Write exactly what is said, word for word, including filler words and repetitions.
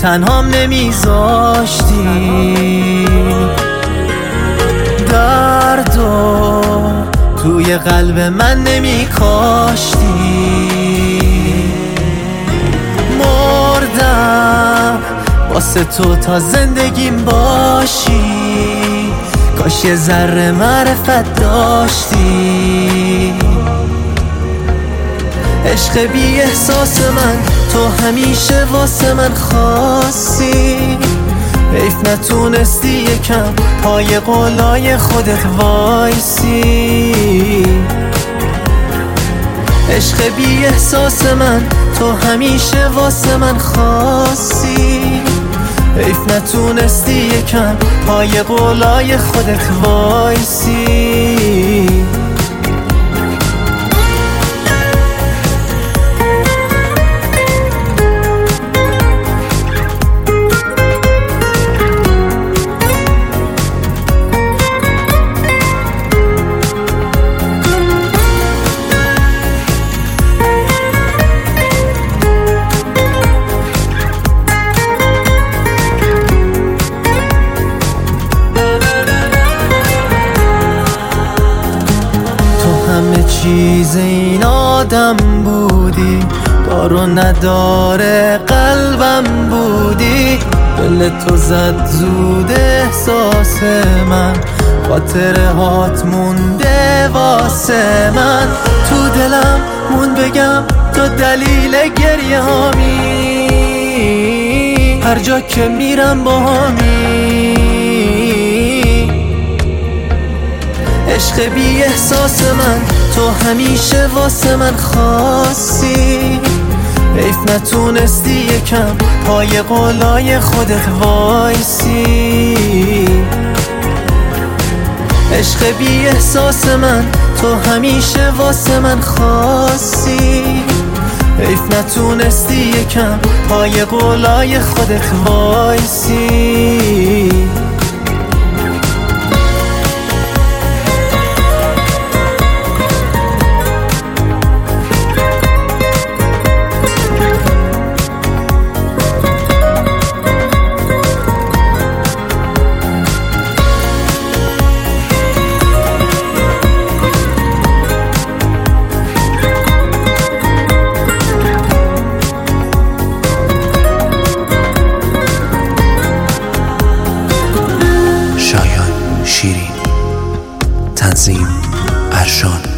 تنهام نمیذاشتی، دردو توی قلب من نمیکاشتی. مردم واسه تو تا زندگیم باشی، کاش یه ذره معرفت داشتی. عشق بی احساس من تو همیشه واسه من خاصی، حیف نتونستی یکم پای قولای خودت وایسی. عشق بی احساس من تو همیشه واسه من خاصی، حیف نتونستی یکم پای قولای خودت وایسی. چیز این آدم بودی، دارو نداره قلبم بودی. دل تو زد زود احساس من، خاطره هات مونده واسه من. تو دلم مون بگم تو دلیل گریه هامی، هر جا که میرم با همی. عشق بی احساس من تو همیشه واسه من خاصی، حیف نتونستی یکم پای قولای خودت وایسی. عشق بی احساس من تو همیشه واسه من خاصی، حیف نتونستی یکم پای قولای خودت وایسی. شایان شیرین، تنظیم ارشان.